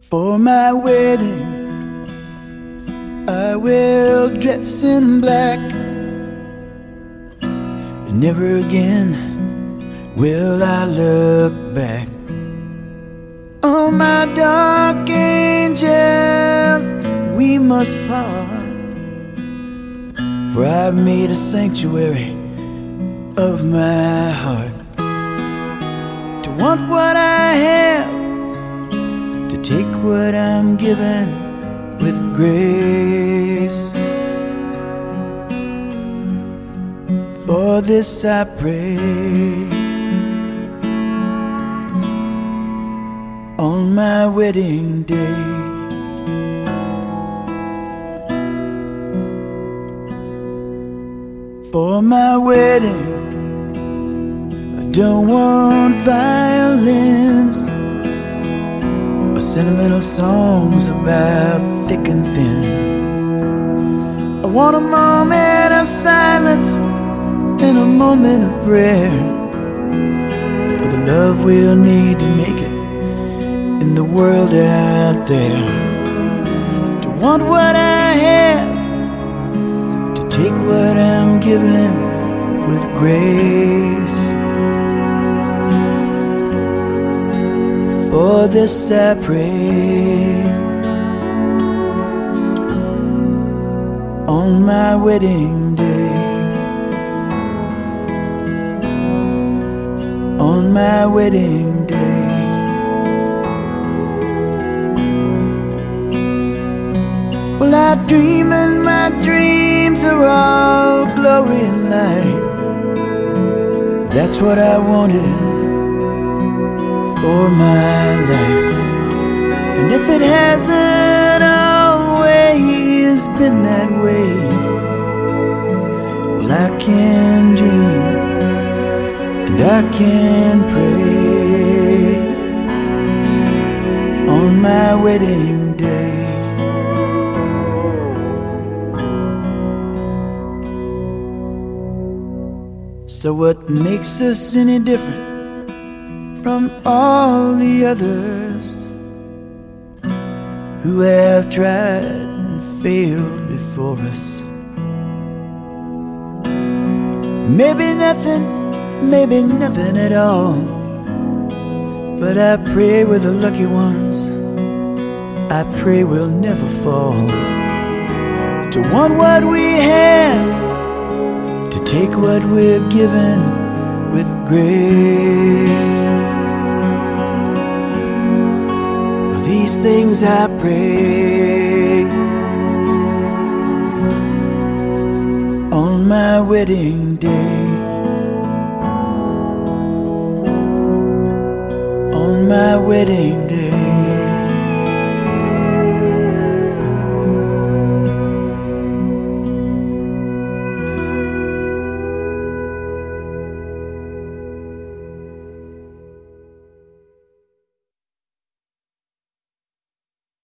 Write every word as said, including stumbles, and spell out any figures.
For my wedding, I will dress in black, and never again will I look back. Oh, my dark angels, we must part, for I've made a sanctuary of my heart to want what I have, to take what I'm given with grace. For this I pray on my wedding day. For my wedding, I don't want violins or sentimental songs about thick and thin. I want a moment of silence and a moment of prayer for the love we'll need to make it in the world out there. To want what I have, to take what I'm given with grace. For this I pray on my wedding day. On my wedding day. Well, I dream and my dreams are all glory and light. That's what I wanted for my life. And if it hasn't always been that way, well, I can dream and I can pray on my wedding day. So what makes us any different from all the others who have tried and failed before us? Maybe nothing, maybe nothing at all, but I pray we're the lucky ones. I pray we'll never fall to want what we have, to take what we're given with grace. For these things I pray on my wedding day. On my wedding day.